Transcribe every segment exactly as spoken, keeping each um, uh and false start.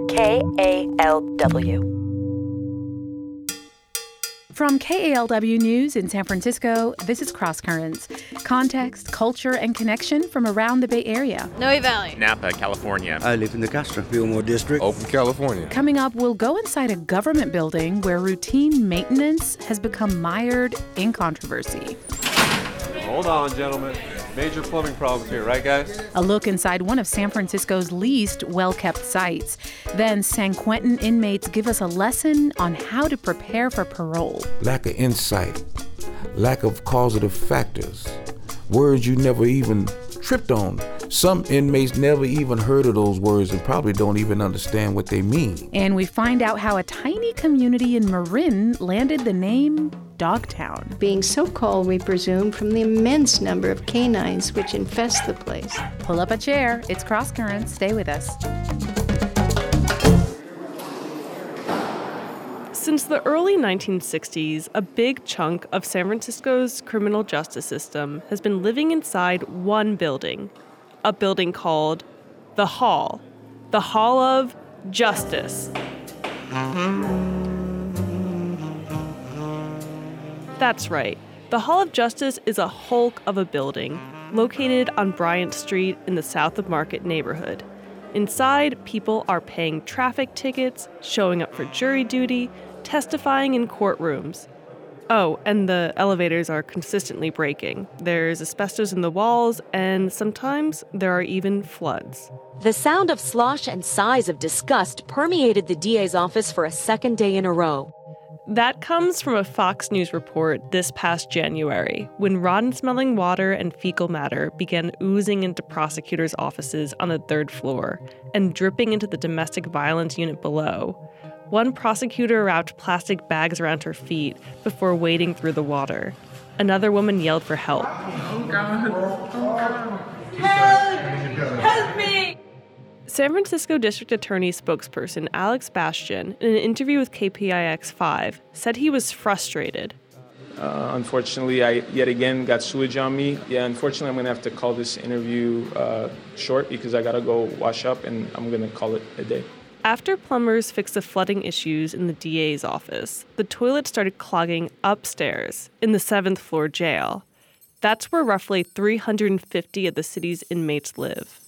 K A L W. From K A L W News in San Francisco, this is Cross Currents. Context, culture, and connection from around the Bay Area. Noe Valley. Napa, California. I live in the Castro Fillmore district. Oakland, California. Coming up, we'll go inside a government building where routine maintenance has become mired in controversy. Hold on, gentlemen. Major plumbing problems here, right, guys? A look inside one of San Francisco's least well-kept sites. Then San Quentin inmates give us a lesson on how to prepare for parole. Lack of insight, lack of causative factors, words you never even tripped on. Some inmates never even heard of those words and probably don't even understand what they mean. And we find out how a tiny community in Marin landed the name Dogtown. Being so called, we presume, from the immense number of canines which infest the place. Pull up a chair. It's Cross Currents. Stay with us. Since the early nineteen sixties, a big chunk of San Francisco's criminal justice system has been living inside one building, a building called the Hall, the Hall of Justice. That's right. The Hall of Justice is a hulk of a building located on Bryant Street in the South of Market neighborhood. Inside, people are paying traffic tickets, showing up for jury duty, testifying in courtrooms. Oh, and the elevators are consistently breaking. There's asbestos in the walls, and sometimes there are even floods. The sound of slosh and sighs of disgust permeated the D A's office for a second day in a row. That comes from a Fox News report this past January, when rotten-smelling water and fecal matter began oozing into prosecutors' offices on the third floor and dripping into the domestic violence unit below. One prosecutor wrapped plastic bags around her feet before wading through the water. Another woman yelled for help. Oh, God. Oh, God. Help! Help me! San Francisco District Attorney spokesperson Alex Bastian, in an interview with K P I X five, said he was frustrated. Uh, unfortunately, I yet again got sewage on me. Yeah, unfortunately, I'm going to have to call this interview uh, short because I got to go wash up, and I'm going to call it a day. After plumbers fixed the flooding issues in the D A's office, the toilet started clogging upstairs in the seventh floor jail. That's where roughly three hundred fifty of the city's inmates live.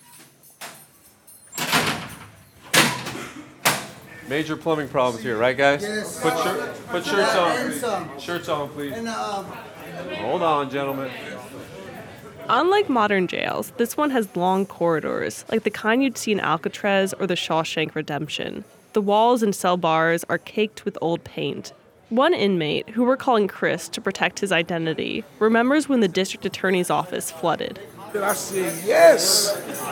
Major plumbing problems here, right, guys? Yes. Put, shir- put shirts And on. some. Shirts on, please. And, um, Hold on, gentlemen. Unlike modern jails, this one has long corridors, like the kind you'd see in Alcatraz or the Shawshank Redemption. The walls and cell bars are caked with old paint. One inmate, who we're calling Chris to protect his identity, remembers when the district attorney's office flooded. I said yes.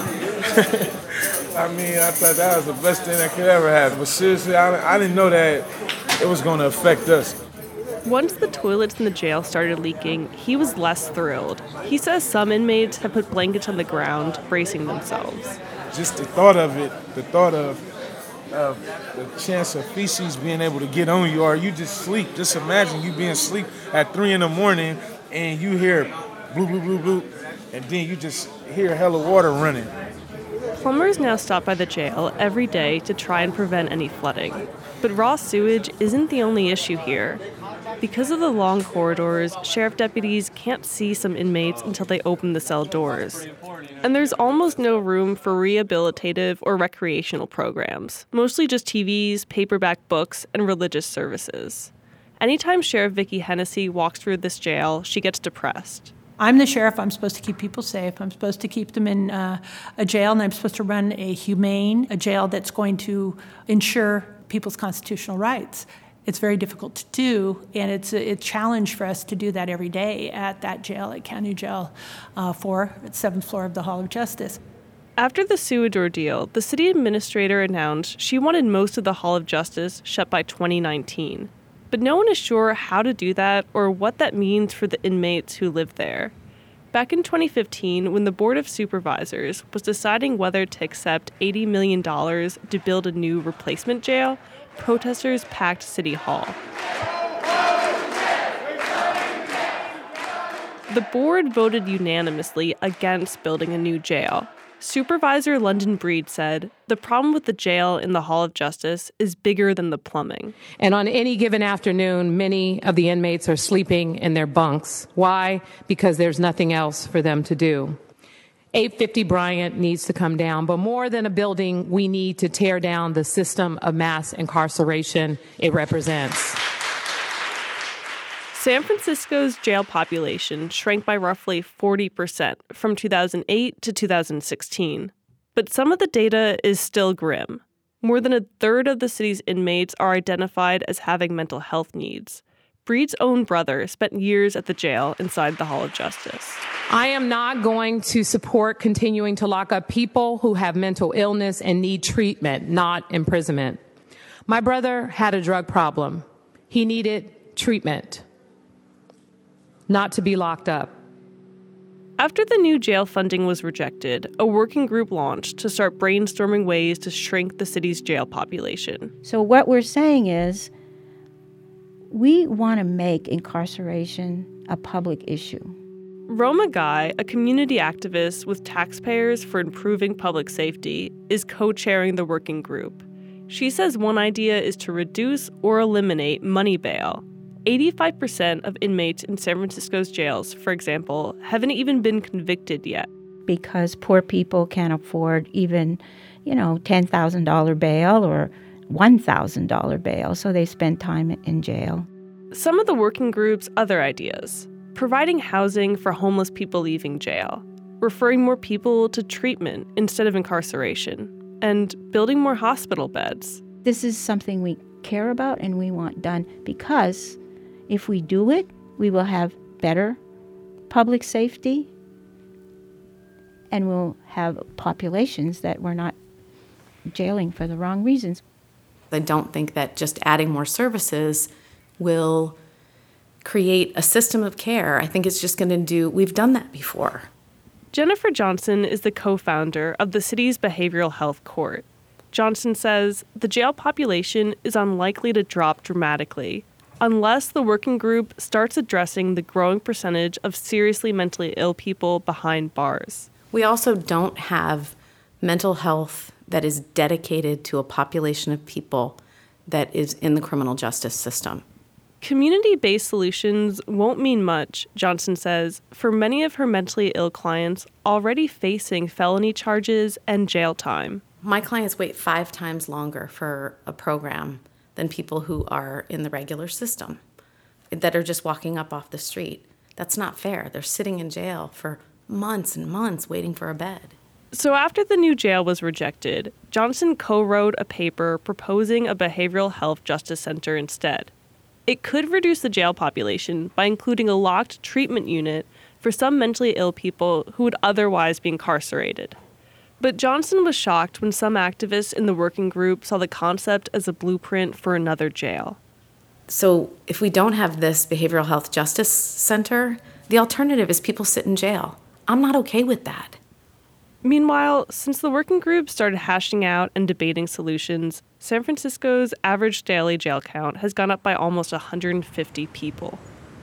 I mean, I thought that was the best thing that could ever happen. But seriously, I, I didn't know that it was going to affect us. Once the toilets in the jail started leaking, he was less thrilled. He says some inmates have put blankets on the ground, bracing themselves. Just the thought of it, the thought of, of the chance of feces being able to get on you, or you just sleep. Just imagine you being asleep at three in the morning and you hear bloop, bloop, bloop, bloop, and then you just hear hella water running. Plumbers now stop by the jail every day to try and prevent any flooding. But raw sewage isn't the only issue here. Because of the long corridors, sheriff deputies can't see some inmates until they open the cell doors. And there's almost no room for rehabilitative or recreational programs, mostly just T Vs, paperback books, and religious services. Anytime Sheriff Vicki Hennessy walks through this jail, she gets depressed. I'm the sheriff. I'm supposed to keep people safe. I'm supposed to keep them in uh, a jail, and I'm supposed to run a humane, a jail that's going to ensure people's constitutional rights. It's very difficult to do, and it's a, a challenge for us to do that every day at that jail, at County Jail uh, four, at seventh floor of the Hall of Justice. After the sewage ordeal, the city administrator announced she wanted most of the Hall of Justice shut by twenty nineteen. But no one is sure how to do that or what that means for the inmates who live there. Back in twenty fifteen, when the Board of Supervisors was deciding whether to accept eighty million dollars to build a new replacement jail, protesters packed City Hall. The board voted unanimously against building a new jail. Supervisor London Breed said, the problem with the jail in the Hall of Justice is bigger than the plumbing. And on any given afternoon, many of the inmates are sleeping in their bunks. Why? Because there's nothing else for them to do. eight fifty Bryant needs to come down, but more than a building, we need to tear down the system of mass incarceration it represents. San Francisco's jail population shrank by roughly forty percent from two thousand eight to two thousand sixteen. But some of the data is still grim. More than a third of the city's inmates are identified as having mental health needs. Breed's own brother spent years at the jail inside the Hall of Justice. I am not going to support continuing to lock up people who have mental illness and need treatment, not imprisonment. My brother had a drug problem. He needed treatment, not to be locked up. After the new jail funding was rejected, a working group launched to start brainstorming ways to shrink the city's jail population. So what we're saying is we want to make incarceration a public issue. Roma Guy, a community activist with Taxpayers for Improving Public Safety, is co-chairing the working group. She says one idea is to reduce or eliminate money bail. eighty-five percent of inmates in San Francisco's jails, for example, haven't even been convicted yet. Because poor people can't afford even, you know, ten thousand dollars bail or one thousand dollars bail, so they spend time in jail. Some of the working group's other ideas: providing housing for homeless people leaving jail, referring more people to treatment instead of incarceration, and building more hospital beds. This is something we care about and we want done because if we do it, we will have better public safety and we'll have populations that we're not jailing for the wrong reasons. I don't think that just adding more services will create a system of care. I think it's just going to do, we've done that before. Jennifer Johnson is the co-founder of the city's behavioral health court. Johnson says the jail population is unlikely to drop dramatically unless the working group starts addressing the growing percentage of seriously mentally ill people behind bars. We also don't have mental health that is dedicated to a population of people that is in the criminal justice system. Community-based solutions won't mean much, Johnson says, for many of her mentally ill clients already facing felony charges and jail time. My clients wait five times longer for a program than people who are in the regular system, that are just walking up off the street. That's not fair. They're sitting in jail for months and months waiting for a bed. So after the new jail was rejected, Johnson co-wrote a paper proposing a behavioral health justice center instead. It could reduce the jail population by including a locked treatment unit for some mentally ill people who would otherwise be incarcerated. But Johnson was shocked when some activists in the working group saw the concept as a blueprint for another jail. So if we don't have this behavioral health justice center, the alternative is people sit in jail. I'm not okay with that. Meanwhile, since the working group started hashing out and debating solutions, San Francisco's average daily jail count has gone up by almost one hundred fifty people.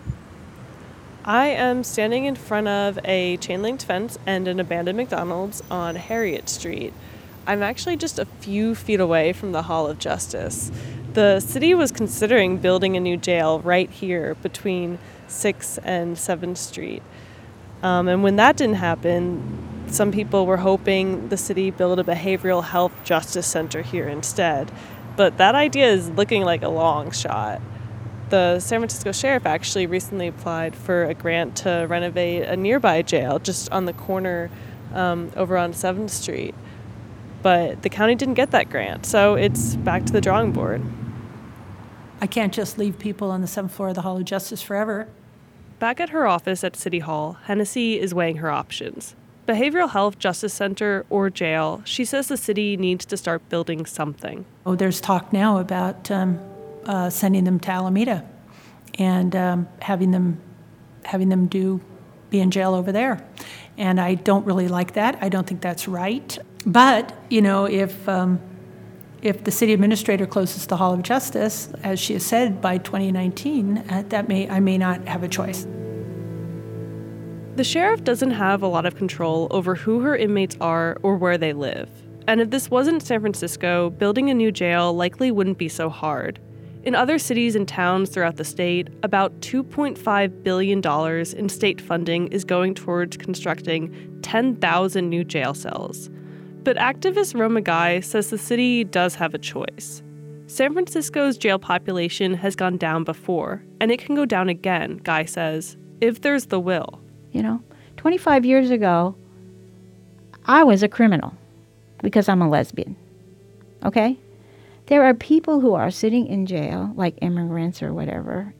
I am standing in front of a chain-linked fence and an abandoned McDonald's on Harriet Street. I'm actually just a few feet away from the Hall of Justice. The city was considering building a new jail right here between sixth and seventh Street. Um, and when that didn't happen, some people were hoping the city build a behavioral health justice center here instead. But that idea is looking like a long shot. The San Francisco sheriff actually recently applied for a grant to renovate a nearby jail just on the corner um, over on seventh Street. But the county didn't get that grant, so it's back to the drawing board. I can't just leave people on the seventh floor of the Hall of Justice forever. Back at her office at City Hall, Hennessy is weighing her options. Behavioral Health Justice Center or jail, she says the city needs to start building something. Oh, there's talk now about um, uh, sending them to Alameda and um, having them having them do be in jail over there. And I don't really like that. I don't think that's right. But, you know, if um, if the city administrator closes the Hall of Justice, as she has said, by twenty nineteen, uh, that may I may not have a choice. The sheriff doesn't have a lot of control over who her inmates are or where they live. And if this wasn't San Francisco, building a new jail likely wouldn't be so hard. In other cities and towns throughout the state, about two point five billion dollars in state funding is going towards constructing ten thousand new jail cells. But activist Roma Guy says the city does have a choice. San Francisco's jail population has gone down before, and it can go down again, Guy says, if there's the will. You know, twenty-five years ago, I was a criminal because I'm a lesbian, okay? There are people who are sitting in jail, like immigrants or whatever,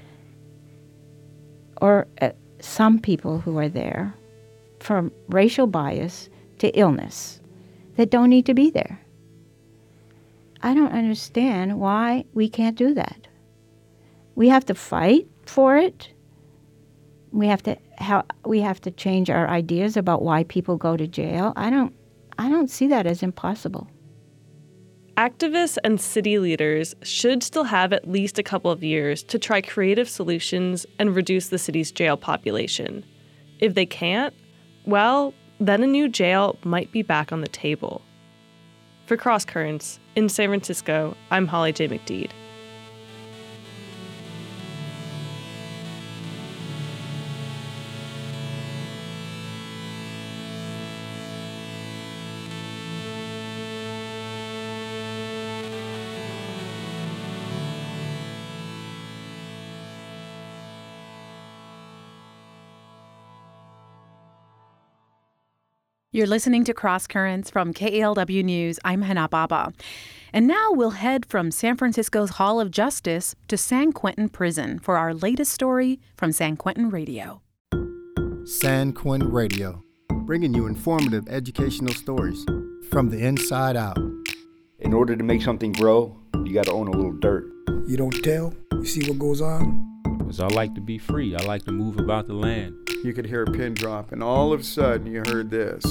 or uh, some people who are there from racial bias to illness that don't need to be there. I don't understand why we can't do that. We have to fight for it. We have to how we have to change our ideas about why people go to jail. I don't I don't see that as impossible. Activists and city leaders should still have at least a couple of years to try creative solutions and reduce the city's jail population. If they can't, well, then a new jail might be back on the table. For Cross Currents, in San Francisco, I'm Holly J. McDeed. You're listening to Cross Currents from K A L W News. I'm Hana Baba. And now we'll head from San Francisco's Hall of Justice to San Quentin Prison for our latest story from San Quentin Radio. San Quentin Radio, bringing you informative educational stories from the inside out. In order to make something grow, you got to own a little dirt. You don't tell, you see what goes on. Because I like to be free. I like to move about the land. You could hear a pin drop, and all of a sudden you heard this.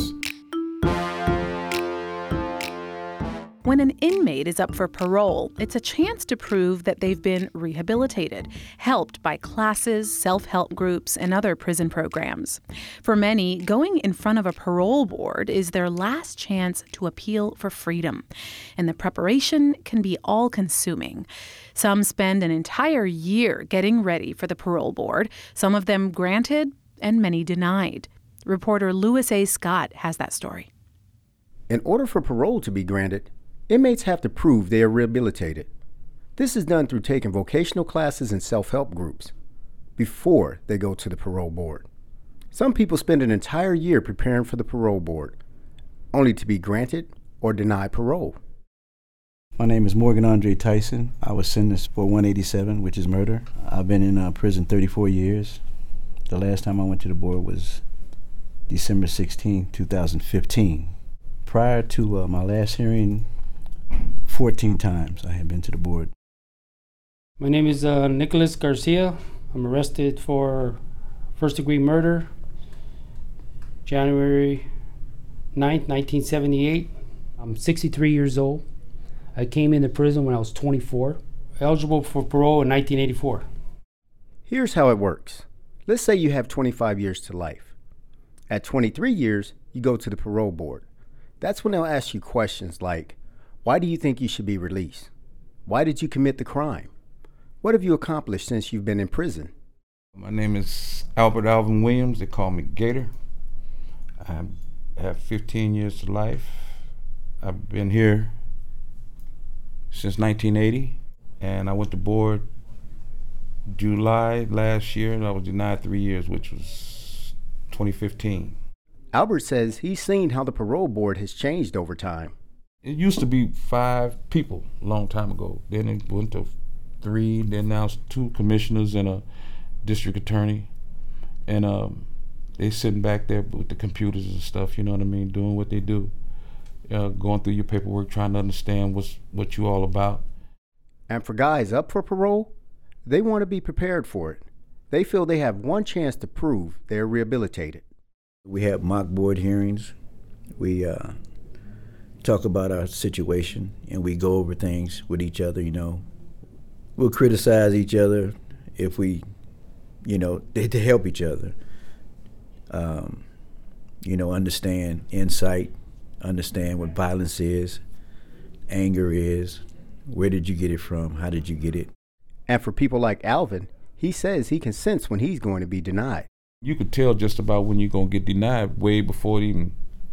When an inmate is up for parole, it's a chance to prove that they've been rehabilitated, helped by classes, self-help groups, and other prison programs. For many, going in front of a parole board is their last chance to appeal for freedom, and the preparation can be all-consuming. Some spend an entire year getting ready for the parole board, some of them granted and many denied. Reporter Louis A. Scott has that story. In order for parole to be granted, inmates have to prove they are rehabilitated. This is done through taking vocational classes and self-help groups before they go to the parole board. Some people spend an entire year preparing for the parole board, only to be granted or denied parole. My name is Morgan Andre Tyson. I was sentenced for one eighty-seven, which is murder. I've been in uh, prison thirty-four years. The last time I went to the board was December sixteenth, two thousand fifteen. Prior to uh, my last hearing, fourteen times I had been to the board. My name is uh, Nicholas Garcia. I'm arrested for first-degree murder, January ninth, nineteen seventy-eight. I'm sixty-three years old. I came into prison when I was twenty-four, eligible for parole in nineteen eighty-four. Here's how it works. Let's say you have twenty-five years to life. At twenty-three years, you go to the parole board. That's when they'll ask you questions like, why do you think you should be released? Why did you commit the crime? What have you accomplished since you've been in prison? My name is Albert Alvin Williams. They call me Gator. I have fifteen years to life. I've been here since nineteen eighty, and I went to board July last year, and I was denied three years, which was twenty fifteen. Albert says he's seen how the parole board has changed over time. It used to be five people a long time ago. Then it went to three. Then now it's two commissioners and a district attorney. And um, they sitting back there with the computers and stuff, you know what I mean, doing what they do. Uh, going through your paperwork, trying to understand what's what you all about. And for guys up for parole, they want to be prepared for it. They feel they have one chance to prove they're rehabilitated. We have mock board hearings. We uh, talk about our situation, and we go over things with each other, you know. We'll criticize each other if we, you know, to help each other. um, you know, understand insight, understand what violence is, anger is, where did you get it from, how did you get it. And for people like Alvin, he says he can sense when he's going to be denied. You could tell just about when you're going to get denied way before it even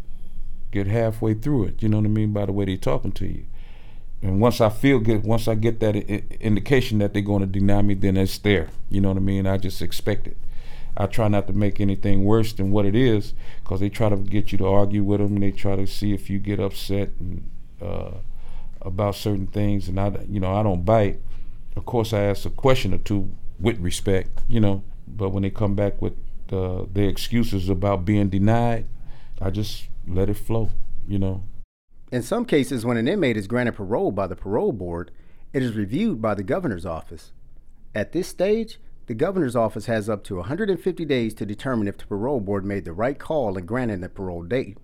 get halfway through it, you know what I mean, by the way they're talking to you. And once I feel good, once I get that I- indication that they're going to deny me, then it's there, you know what I mean? I just expect it. I try not to make anything worse than what it is, because they try to get you to argue with them, and they try to see if you get upset and, uh, about certain things, and I, you know, I don't bite. Of course, I ask a question or two with respect, you know, but when they come back with uh, their excuses about being denied, I just let it flow, you know. In some cases, when an inmate is granted parole by the parole board, it is reviewed by the governor's office. At this stage, the governor's office has up to one hundred fifty days to determine if the parole board made the right call in granting the parole date.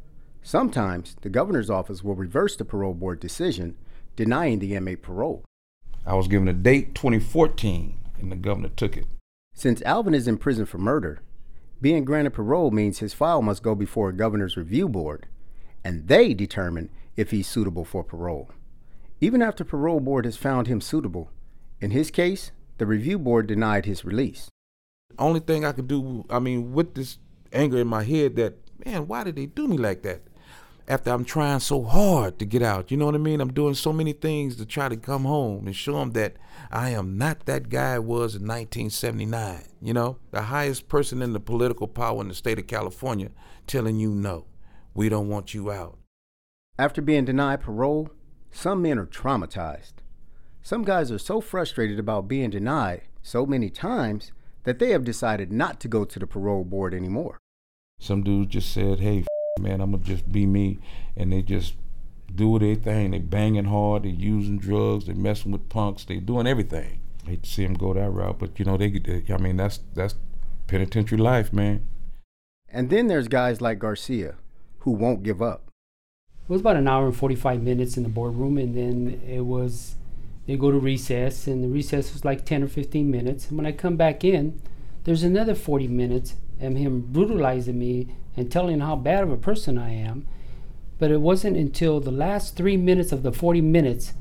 Sometimes, the governor's office will reverse the parole board decision, denying the inmate parole. I was given a date, twenty fourteen, and the governor took it. Since Alvin is in prison for murder, being granted parole means his file must go before a governor's review board, and they determine if he's suitable for parole. Even after parole board has found him suitable, in his case, the review board denied his release. Only thing I could do, I mean, with this anger in my head that, man, why did they do me like that? After I'm trying so hard to get out, you know what I mean? I'm doing so many things to try to come home and show them that I am not that guy I was in nineteen seventy-nine, you know? The highest person in the political power in the state of California telling you no, we don't want you out. After being denied parole, some men are traumatized. Some guys are so frustrated about being denied so many times that they have decided not to go to the parole board anymore. Some dudes just said, hey, f- man, I'm gonna just be me, and they just do their thing. They banging hard, they using drugs, they messing with punks, they doing everything. I hate to see them go that route, but you know, they, they I mean, that's that's penitentiary life, man. And then there's guys like Garcia, who won't give up. It was about an hour and forty-five minutes in the boardroom, and then it was, they go to recess, and the recess was like ten or fifteen minutes. And when I come back in, there's another forty minutes of him brutalizing me and telling how bad of a person I am. But it wasn't until the last three minutes of the forty minutes,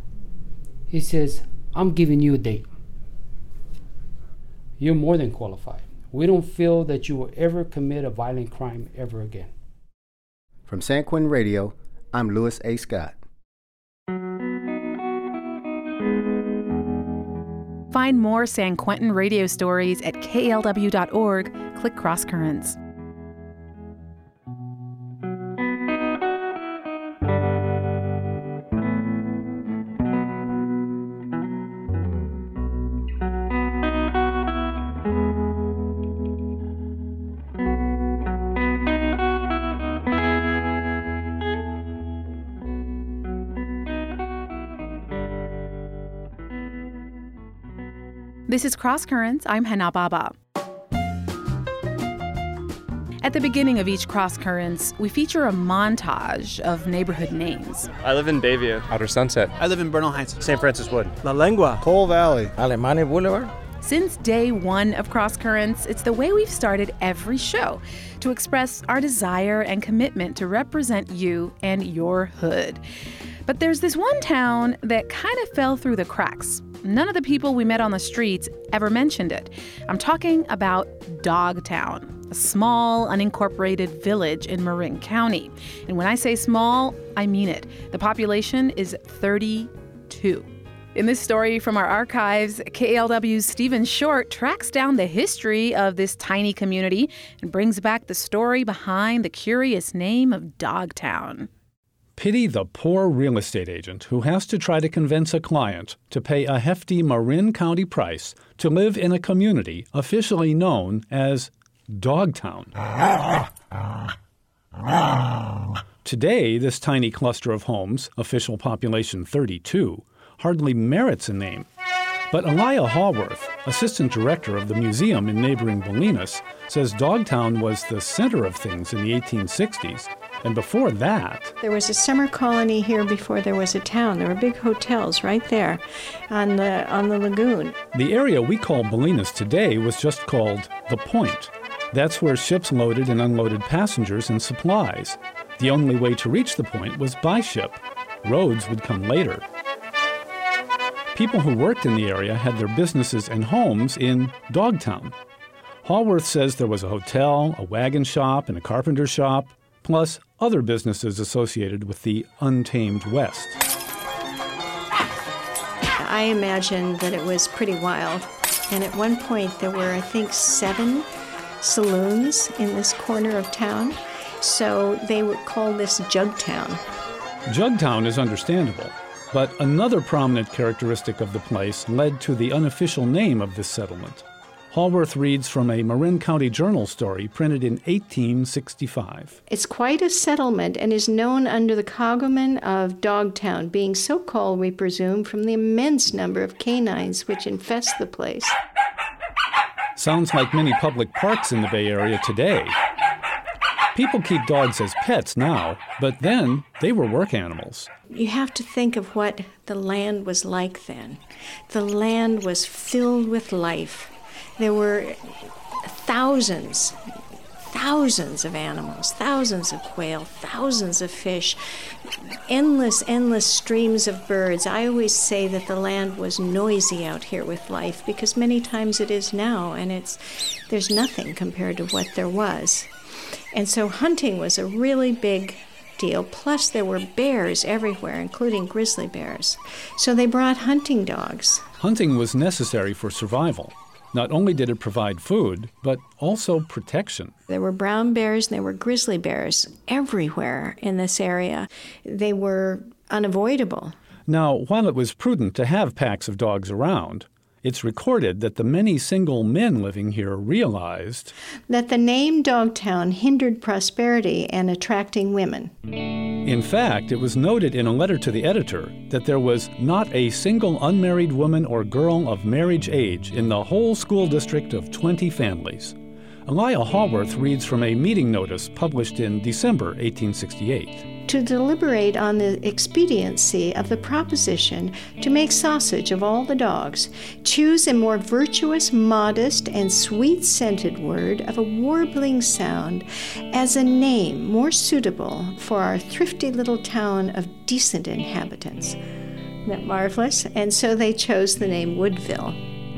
he says, I'm giving you a date. You're more than qualified. We don't feel that you will ever commit a violent crime ever again. From San Quentin Radio, I'm Louis A. Scott. Find more San Quentin radio stories at K L W dot org. Click Cross Currents. This is Cross Currents. I'm Hana Baba. At the beginning of each Cross Currents, we feature a montage of neighborhood names. I live in Bayview. Outer Sunset. I live in Bernal Heights. Saint Francis Wood. La Lengua. Cole Valley. Alemania Boulevard. Since day one of Cross Currents, it's the way we've started every show to express our desire and commitment to represent you and your hood. But there's this one town that kind of fell through the cracks. None of the people we met on the streets ever mentioned it. I'm talking about Dogtown, a small, unincorporated village in Marin County. And when I say small, I mean it. The population is thirty-two. In this story from our archives, K L W's Stephen Short tracks down the history of this tiny community and brings back the story behind the curious name of Dogtown. Pity the poor real estate agent who has to try to convince a client to pay a hefty Marin County price to live in a community officially known as Dogtown. Today, this tiny cluster of homes, official population thirty-two, hardly merits a name. But Elia Haworth, assistant director of the museum in neighboring Bolinas, says Dogtown was the center of things in the eighteen sixties. And before that, there was a summer colony here before there was a town. There were big hotels right there on the on the lagoon. The area we call Bolinas today was just called The Point. That's where ships loaded and unloaded passengers and supplies. The only way to reach the point was by ship. Roads would come later. People who worked in the area had their businesses and homes in Dogtown. Hallworth says there was a hotel, a wagon shop, and a carpenter shop, plus other businesses associated with the untamed West. I imagine that it was pretty wild. And at one point there were, I think, seven saloons in this corner of town. So they would call this Jugtown. Jugtown is understandable, but another prominent characteristic of the place led to the unofficial name of this settlement. Hallworth reads from a Marin County Journal story printed in eighteen sixty-five. It's quite a settlement and is known under the cognomen of Dogtown, being so called, we presume, from the immense number of canines which infest the place. Sounds like many public parks in the Bay Area today. People keep dogs as pets now, but then they were work animals. You have to think of what the land was like then. The land was filled with life. There were thousands, thousands of animals, thousands of quail, thousands of fish, endless, endless streams of birds. I always say that the land was noisy out here with life, because many times it is now, and it's there's nothing compared to what there was. And so hunting was a really big deal. Plus there were bears everywhere, including grizzly bears. So they brought hunting dogs. Hunting was necessary for survival. Not only did it provide food, but also protection. There were brown bears and there were grizzly bears everywhere in this area. They were unavoidable. Now, while it was prudent to have packs of dogs around, it's recorded that the many single men living here realized that the name Dogtown hindered prosperity and attracting women. In fact, it was noted in a letter to the editor that there was not a single unmarried woman or girl of marriage age in the whole school district of twenty families. Elia Hallworth reads from a meeting notice published in December eighteen sixty-eight. To deliberate on the expediency of the proposition to make sausage of all the dogs, choose a more virtuous, modest, and sweet-scented word of a warbling sound as a name more suitable for our thrifty little town of decent inhabitants. Isn't that marvelous? And so they chose the name Woodville.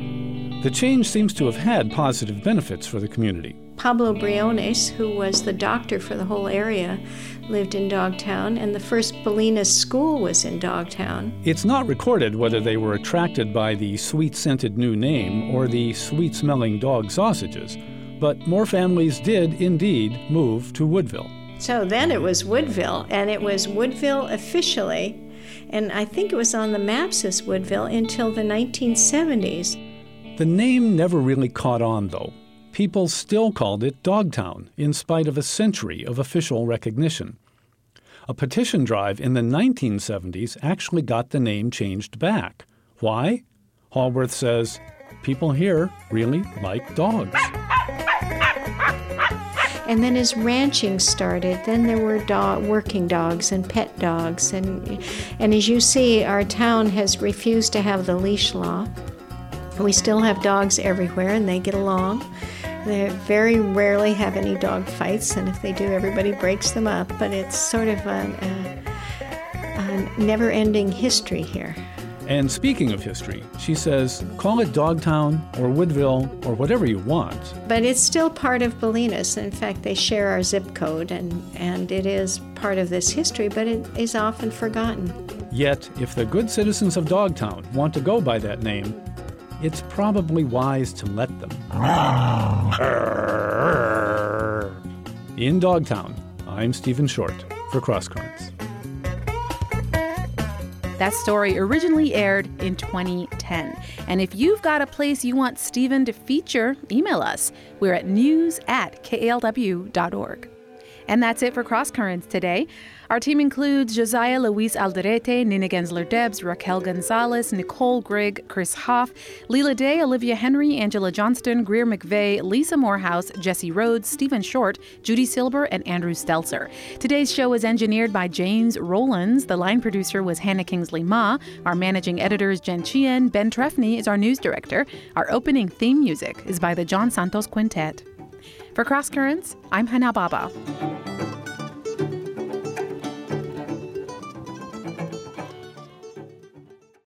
The change seems to have had positive benefits for the community. Pablo Briones, who was the doctor for the whole area, lived in Dogtown, and the first Bolinas school was in Dogtown. It's not recorded whether they were attracted by the sweet-scented new name or the sweet-smelling dog sausages, but more families did indeed move to Woodville. So then it was Woodville, and it was Woodville officially, and I think it was on the maps as Woodville until the nineteen seventies. The name never really caught on, though. People still called it Dogtown, in spite of a century of official recognition. A petition drive in the nineteen seventies actually got the name changed back. Why? Hallworth says, people here really like dogs. And then as ranching started, then there were dog, working dogs and pet dogs. And, and as you see, our town has refused to have the leash law. We still have dogs everywhere, and they get along. They very rarely have any dog fights, and if they do, everybody breaks them up. But it's sort of a, a, a never-ending history here. And speaking of history, she says, call it Dogtown or Woodville or whatever you want. But it's still part of Bolinas. In fact, they share our zip code, and, and it is part of this history, but it is often forgotten. Yet, if the good citizens of Dogtown want to go by that name, it's probably wise to let them. In Dogtown, I'm Stephen Short for Cross Currents. That story originally aired in twenty ten. And if you've got a place you want Stephen to feature, email us. We're at news at K A L W dot org. And that's it for Cross Currents today. Our team includes Josiah Luis Alderete, Nina Gensler-Debs, Raquel Gonzalez, Nicole Grigg, Chris Hoff, Leela Day, Olivia Henry, Angela Johnston, Greer McVeigh, Lisa Morehouse, Jesse Rhodes, Stephen Short, Judy Silber, and Andrew Stelzer. Today's show was engineered by James Rollins. The line producer was Hannah Kingsley Ma. Our managing editor is Jen Chien. Ben Trefny is our news director. Our opening theme music is by the John Santos Quintet. For Cross Currents, I'm Hana Baba.